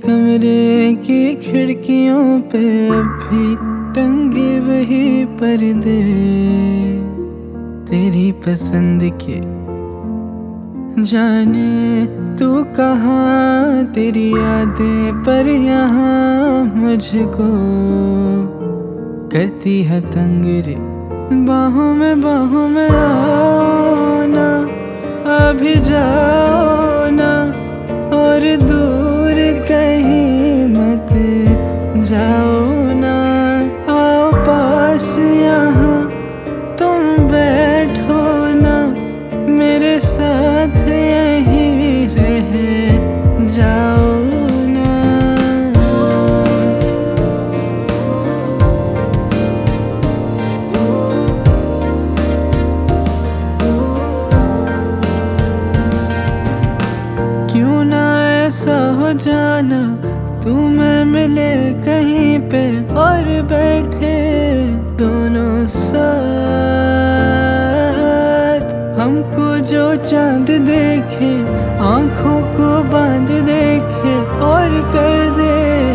कमरे की खिड़कियों पे भी टंगे वही पर्दे तेरी पसंद के। जाने तू कहाँ, तेरी यादें पर यहाँ मुझको करती है तंग रे। बाहों में आओ ना, अभी जाओ ना, और दूर कहीं मत जाओ ना। आओ पास यहाँ तुम बैठो ना, मेरे साथ यहीं रह जाओ ना। क्यों ना ऐसा हो जाना, तू मैं मिले कहीं पे और बैठे दोनों साथ। हमको जो चांद देखे, आंखों को बांध देखे और कर दे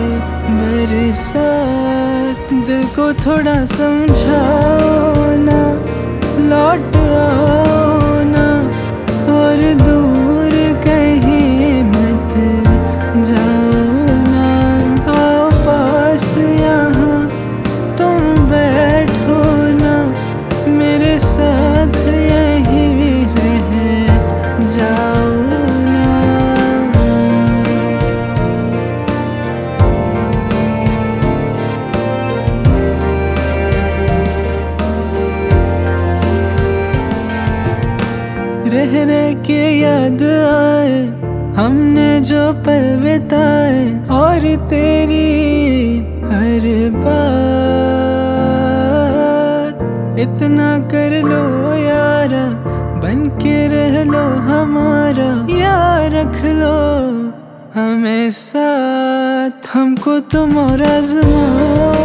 बरसात। दिल को थोड़ा समझाओ ना, लौट आओ ना, और दूर कहीं मत जाओ ना। आओ पास यहाँ तुम बैठो ना, मेरे साथ यहीं रह जाओ ना। रह के याद आए हमने जो पल बिताए, और तेरी हर बात। इतना कर लो यारा, बन के रह लो हमारा, यार रख लो हमें साथ। हमको तुम और आज़माओ